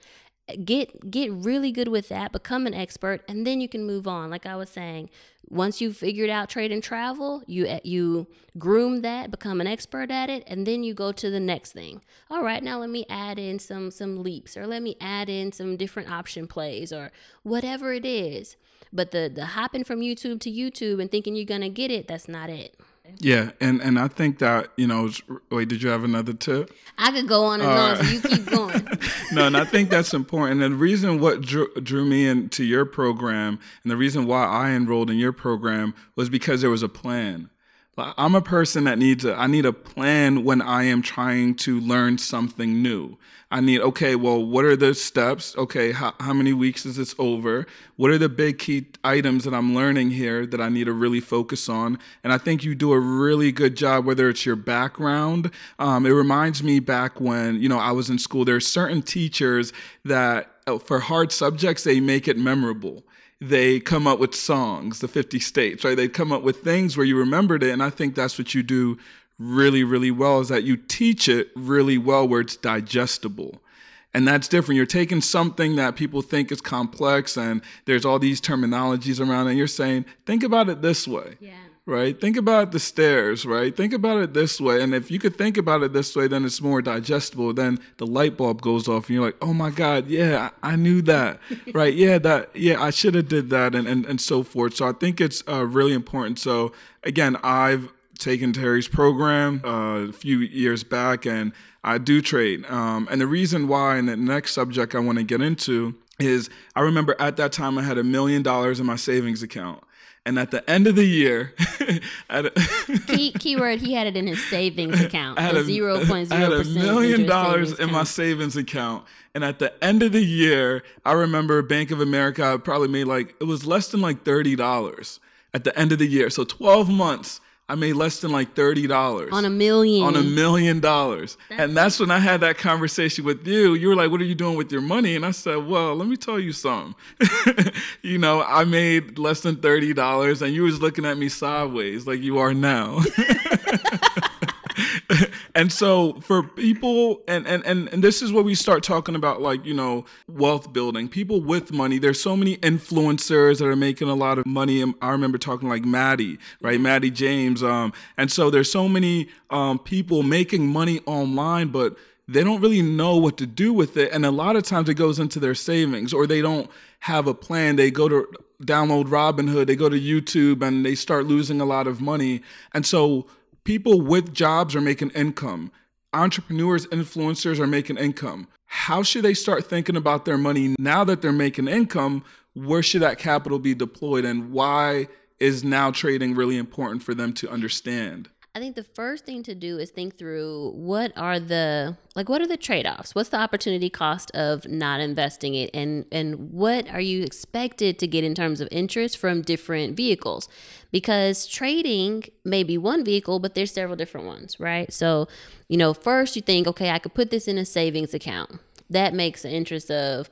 S3: get really good with that, become an expert, and then you can move on. Like I was saying, once you've figured out trade and travel, you groom that, become an expert at it, and then you go to the next thing. All right, now let me add in some leaps, or let me add in some different option plays, or whatever it is. But the hopping from YouTube to YouTube and thinking you're gonna get it, that's not it.
S2: Yeah, and I think that, wait, did you have another tip?
S3: I could go on and on, so you keep going.
S2: No, and I think that's important. And the reason what drew me into your program, and the reason why I enrolled in your program, was because there was a plan. I'm a person that I need a plan when I am trying to learn something new. I need, okay, well, what are the steps? Okay, how many weeks is this over? What are the big key items that I'm learning here that I need to really focus on? And I think you do a really good job, whether it's your background. It reminds me back when, I was in school, there are certain teachers that for hard subjects, they make it memorable. They come up with songs, the 50 States, right? They come up with things where you remembered it. And I think that's what you do really, really well, is that you teach it really well where it's digestible. And that's different. You're taking something that people think is complex and there's all these terminologies around it, and you're saying, think about it this way. Yeah. Right? Think about the stairs, right? Think about it this way. And if you could think about it this way, then it's more digestible. Then the light bulb goes off and you're like, oh my God, yeah, I knew that. Right? Yeah, I should have did that, and so forth. So I think it's really important. So again, I've taken Terry's program a few years back, and I do trade. And the reason why, and the next subject I want to get into, is I remember at that time I had $1 million in my savings account. And at the end of the year,
S3: keyword, he had it in his savings account. I had 0.0%.
S2: I had $1 million in my savings account. And at the end of the year, I remember Bank of America, I probably made it was less than $30 at the end of the year. So 12 months, I made less than $30.
S3: On $1 million.
S2: On $1 million. And that's when I had that conversation with you. You were like, what are you doing with your money? And I said, well, let me tell you something. I made less than $30, and you was looking at me sideways like you are now. And so for people, and this is what we start talking about, wealth building. People with money, there's so many influencers that are making a lot of money. I remember talking like Maddie, right? Maddie James. And so there's so many people making money online, but they don't really know what to do with it. And a lot of times it goes into their savings, or they don't have a plan. They go to download Robinhood, they go to YouTube, and they start losing a lot of money. And so people with jobs are making income. Entrepreneurs, influencers are making income. How should they start thinking about their money now that they're making income? Where should that capital be deployed, and why is now trading really important for them to understand?
S3: I think the first thing to do is think through what are the trade-offs? What's the opportunity cost of not investing it? And what are you expected to get in terms of interest from different vehicles? Because trading may be one vehicle, but there's several different ones, right? So, first you think, okay, I could put this in a savings account. That makes an interest of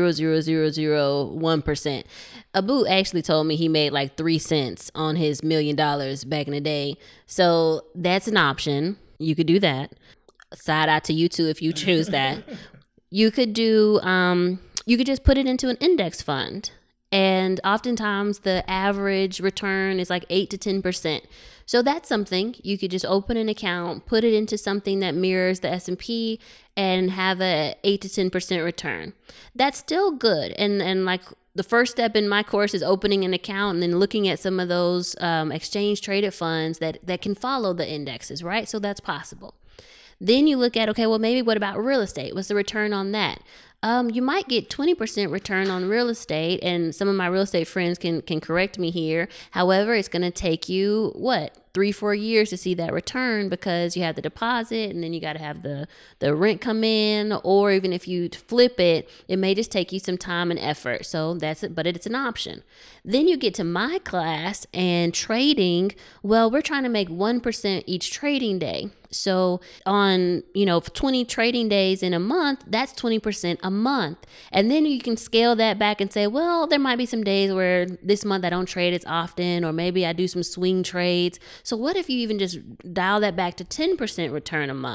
S3: 0.00001%. Abu actually told me he made 3 cents on his $1 million back in the day. So that's an option. You could do that. Side out to you too if you choose that. You could do, you could just put it into an index fund. And oftentimes the average return is 8 to 10%. So that's something you could just open an account, put it into something that mirrors the S&P, and have a 8 to 10% return. That's still good. And the first step in my course is opening an account and then looking at some of those exchange traded funds that can follow the indexes, right? So that's possible. Then you look at, okay, well, maybe what about real estate? What's the return on that? You might get 20% return on real estate, and some of my real estate friends can correct me here. However, it's going to take you, 3-4 years to see that return, because you have the deposit and then you got to have the rent come in, or even if you flip it, it may just take you some time and effort. So that's it, but it's an option. Then you get to my class and trading. Well, we're trying to make 1% each trading day. So on, 20 trading days in a month, that's 20% a month. And then you can scale that back and say, well, there might be some days where this month I don't trade as often, or maybe I do some swing trades. So what if you even just dial that back to 10% return a month?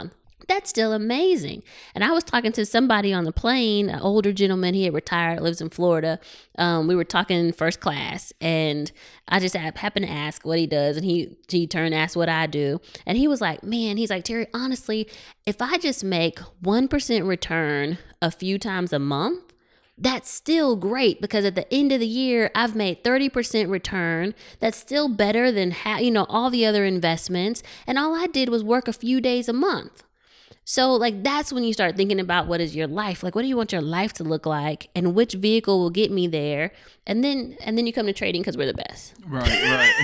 S3: That's still amazing. And I was talking to somebody on the plane, an older gentleman. He had retired, lives in Florida. We were talking in first class, and I just happened to ask what he does, and he turned and asked what I do. And he was like, man, he's like, Terry, honestly, if I just make 1% return a few times a month, that's still great, because at the end of the year, I've made 30% return. That's still better than all the other investments. And all I did was work a few days a month. So like, that's when you start thinking about what is your life? Like, what do you want your life to look like, and which vehicle will get me there? And then you come to trading because we're the best.
S2: Right.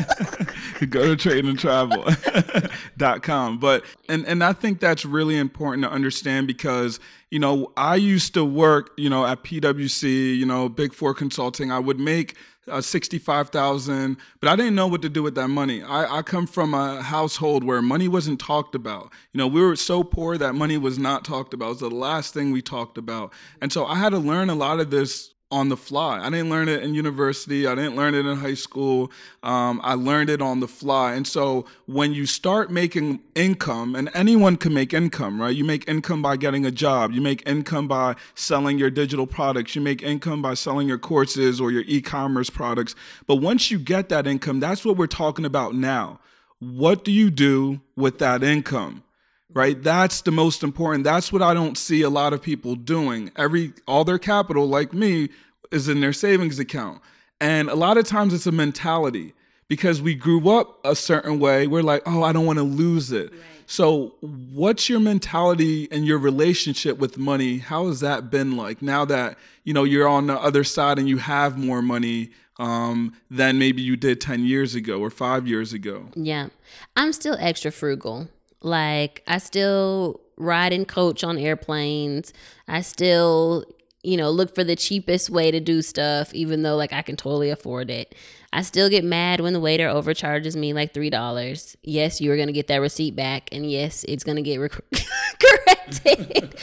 S2: Go to tradeandtravel.com. But, and I think that's really important to understand, because, I used to work, at PwC, Big Four Consulting. I would make $65,000, but I didn't know what to do with that money. I come from a household where money wasn't talked about. We were so poor that money was not talked about. It was the last thing we talked about. And so I had to learn a lot of this on the fly. I didn't learn it in university. I didn't learn it in high school. I learned it on the fly. And so when you start making income, and anyone can make income, right? You make income by getting a job. You make income by selling your digital products. You make income by selling your courses or your e-commerce products. But once you get that income, that's what we're talking about now. What do you do with that income? Right? That's the most important. That's what I don't see a lot of people doing. All their capital, like me, is in their savings account. And a lot of times it's a mentality, because we grew up a certain way. We're like, oh, I don't want to lose it. Right. So what's your mentality and your relationship with money? How has that been like now that, you're on the other side and you have more money than maybe you did 10 years ago or 5 years ago?
S3: Yeah. I'm still extra frugal. Like, I still ride and coach on airplanes. I still, look for the cheapest way to do stuff, even though like I can totally afford it. I still get mad when the waiter overcharges me like $3. Yes, you are going to get that receipt back, and yes, it's going to get corrected.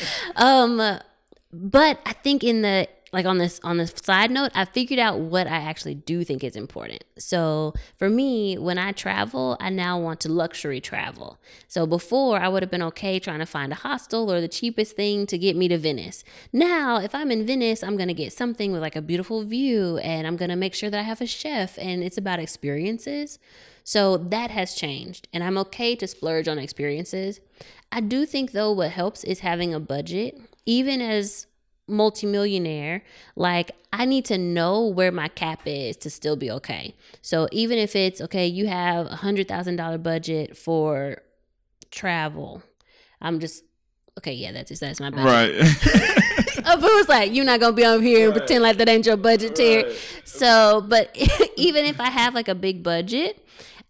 S3: But I think on this side note, I figured out what I actually do think is important. So for me, when I travel, I now want to luxury travel. So before, I would have been okay trying to find a hostel or the cheapest thing to get me to Venice. Now, if I'm in Venice, I'm going to get something with like a beautiful view, and I'm going to make sure that I have a chef, and it's about experiences. So that has changed, and I'm okay to splurge on experiences. I do think, though, what helps is having a budget. Even as multimillionaire, like, I need to know where my cap is to still be okay. So even if it's okay, you have $100,000 budget for travel, I'm just okay. Yeah, that's my budget.
S2: Right.
S3: If it was like, you're not gonna be over here and pretend like that ain't your budget, Terry. Right. So, but even if I have like a big budget,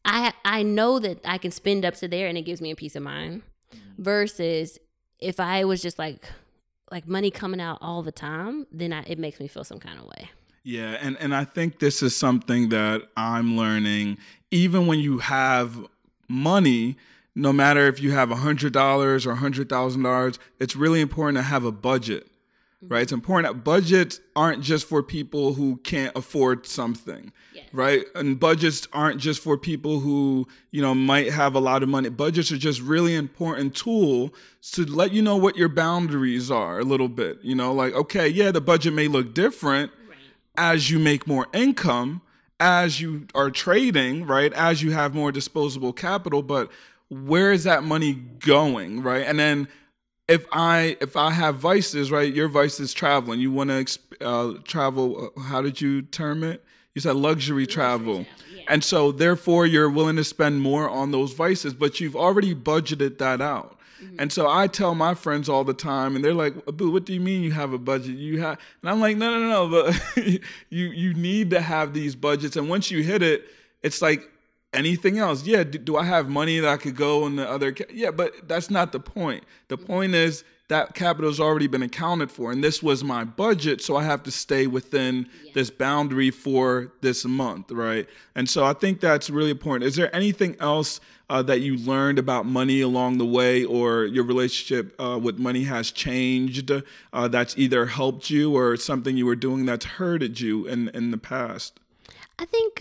S3: I know that I can spend up to there, and it gives me a peace of mind. Versus if I was just like money coming out all the time, then it makes me feel some kind of way.
S2: Yeah, and I think this is something that I'm learning. Even when you have money, no matter if you have $100 or $100,000, it's really important to have a budget, right? It's important that budgets aren't just for people who can't afford something, yes, right? And budgets aren't just for people who, might have a lot of money. Budgets are just really important tool to let you know what your boundaries are a little bit. Like, okay, yeah, the budget may look different as you make more income, as you are trading, right? As you have more disposable capital, but where is that money going, right? And then if I have vices, right? Your vice is traveling. You want to travel. How did you term it? You said luxury travel. Yeah. And so therefore you're willing to spend more on those vices, but you've already budgeted that out. Mm-hmm. And so I tell my friends all the time, and they're like, Abu, what do you mean you have a budget? And I'm like, no, but you need to have these budgets. And once you hit it, it's like anything else. Yeah, do I have money that I could go in the other? Yeah, but that's not the point. The point is that capital has already been accounted for, and this was my budget, so I have to stay within this boundary for this month, right? And so I think that's really important. Is there anything else that you learned about money along the way, or your relationship with money has changed that's either helped you or something you were doing that's hurted you in the past?
S3: I think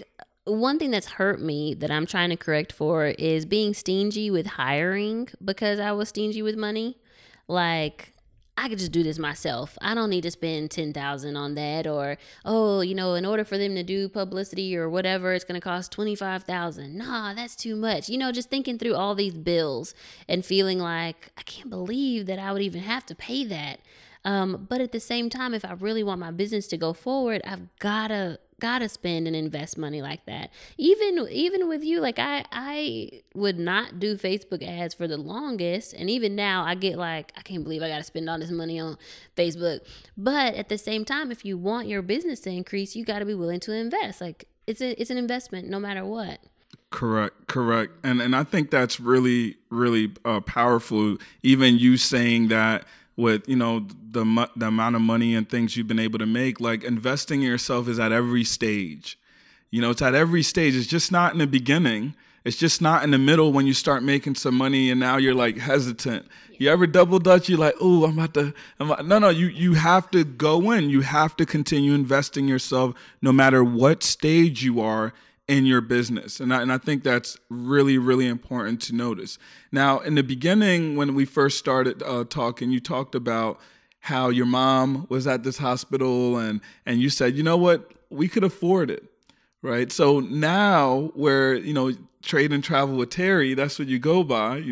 S3: one thing that's hurt me that I'm trying to correct for is being stingy with hiring because I was stingy with money. Like, I could just do this myself. I don't need to spend $10,000 on that, or, oh, in order for them to do publicity or whatever, it's going to cost $25,000. Nah, that's too much. Just thinking through all these bills and feeling like I can't believe that I would even have to pay that. But at the same time, if I really want my business to go forward, I've gotta spend and invest money like that. Even with you, like I would not do Facebook ads for the longest, and even now I get like, I can't believe I gotta spend all this money on Facebook. But at the same time, if you want your business to increase, you gotta be willing to invest. Like it's an investment no matter what.
S2: Correct. And I think that's really, really powerful. Even you saying that with, the amount of money and things you've been able to make, like investing in yourself is at every stage. It's at every stage. It's just not in the beginning. It's just not in the middle when you start making some money and now you're like hesitant. You ever double dutch? You're like, oh, no, you have to go in. You have to continue investing yourself no matter what stage you are in your business. And I think that's really, really important to notice. Now, in the beginning, when we first started talking, you talked about how your mom was at this hospital and you said, you know what, we could afford it, right? So now where, Trade and Travel with Terry, that's what you go by,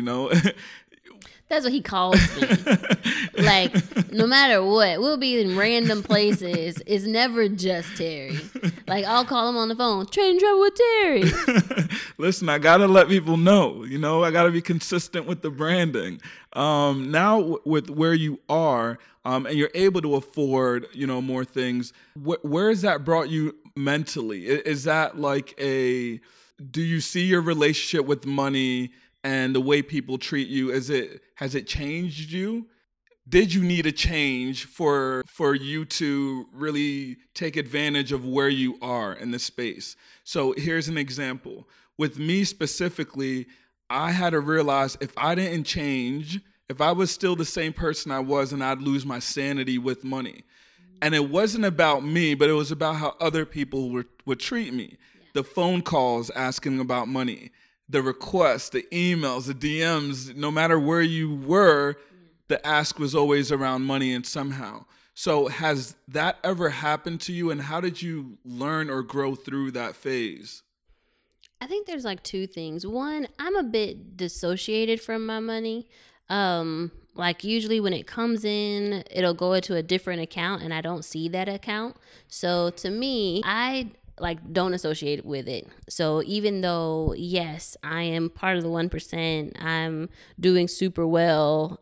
S3: That's what he calls me. Like, no matter what, we'll be in random places. It's never just Terry. Like, I'll call him on the phone, Trade and Travel with Terry.
S2: Listen, I got to let people know, I got to be consistent with the branding. Now with where you are, and you're able to afford, more things, where has that brought you mentally? Is that like do you see your relationship with money and the way people treat you, has it changed you? Did you need a change for you to really take advantage of where you are in the space? So here's an example. With me specifically, I had to realize if I didn't change, if I was still the same person I was, and I'd lose my sanity with money. And it wasn't about me, but it was about how other people would treat me. Yeah. The phone calls asking about money, the requests, the emails, the DMs, no matter where you were, the ask was always around money and somehow. So has that ever happened to you, and how did you learn or grow through that phase?
S3: I think there's like two things. One, I'm a bit dissociated from my money. Like usually when it comes in, it'll go into a different account and I don't see that account. So to me, I don't associate with it. So even though, yes, I am part of the 1%, I'm doing super well.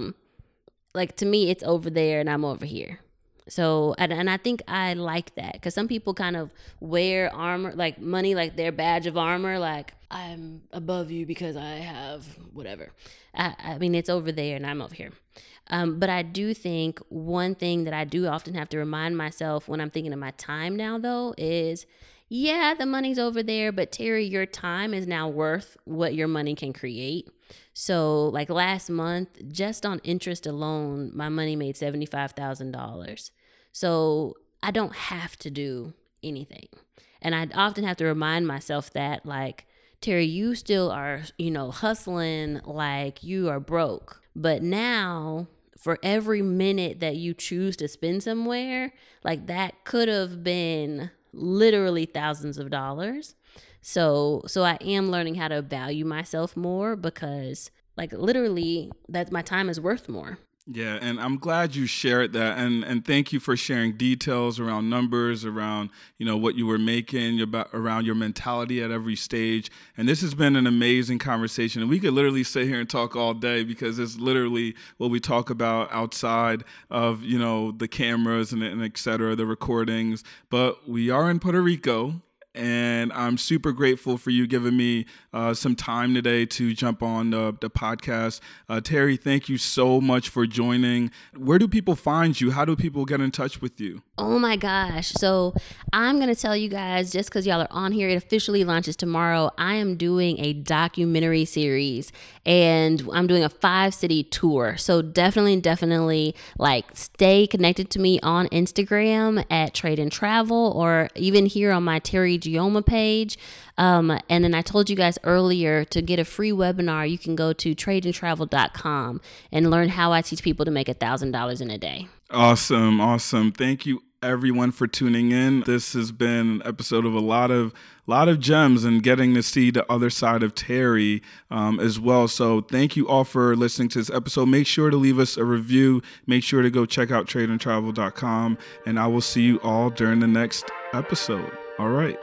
S3: To me, it's over there and I'm over here. So, and I think I like that because some people kind of wear armor, like money, like their badge of armor, like I'm above you because I have whatever. I mean, it's over there and I'm over here. But I do think one thing that I do often have to remind myself when I'm thinking of my time now, though, is, yeah, the money's over there, but Terry, your time is now worth what your money can create. So like last month, just on interest alone, my money made $75,000. So I don't have to do anything. And I often have to remind myself that, like, Terry, you still are, hustling like you are broke. But now, for every minute that you choose to spend somewhere, like that could have been literally thousands of dollars. So I am learning how to value myself more because, like, literally, that my time is worth more.
S2: Yeah, and I'm glad you shared that, and thank you for sharing details around numbers, around what you were making, around your mentality at every stage. And this has been an amazing conversation, and we could literally sit here and talk all day because it's literally what we talk about outside of the cameras and et cetera, the recordings. But we are in Puerto Rico. And I'm super grateful for you giving me some time today to jump on the podcast. Terry, thank you so much for joining. Where do people find you? How do people get in touch with you?
S3: Oh my gosh. So I'm going to tell you guys, just because y'all are on here, it officially launches tomorrow. I am doing a documentary series and I'm doing a 5-city tour. So definitely stay connected to me on Instagram at Trade and Travel, or even here on my Terry Ijeoma page. And then I told you guys earlier, to get a free webinar, you can go to tradeandtravel.com and learn how I teach people to make $1,000 in a day.
S2: Awesome. Thank you everyone for tuning in. This has been an episode of a lot of gems and getting to see the other side of Terry as well. So thank you all for listening to this episode. Make sure to leave us a review. Make sure to go check out tradeandtravel.com, and I will see you all during the next episode. All right.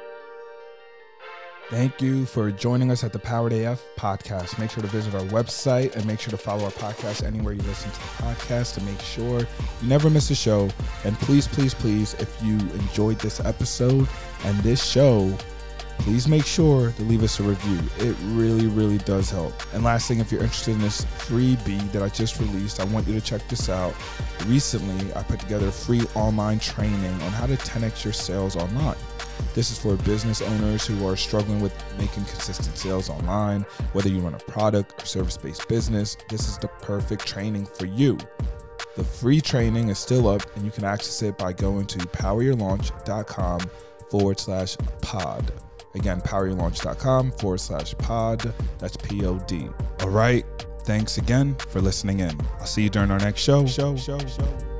S2: Thank you for joining us at the Powered AF podcast. Make sure to visit our website and make sure to follow our podcast anywhere you listen to the podcast to make sure you never miss a show. And please, if you enjoyed this episode and this show, please make sure to leave us a review. It really does help. And last thing, if you're interested in this freebie that I just released, I want you to check this out. Recently, I put together a free online training on how to 10x your sales online. This is for business owners who are struggling with making consistent sales online. Whether you run a product or service-based business, this is the perfect training for you. The free training is still up, and you can access it by going to poweryourlaunch.com/pod. Again, poweryourlaunch.com/pod. That's POD. All right. Thanks again for listening in. I'll see you during our next show.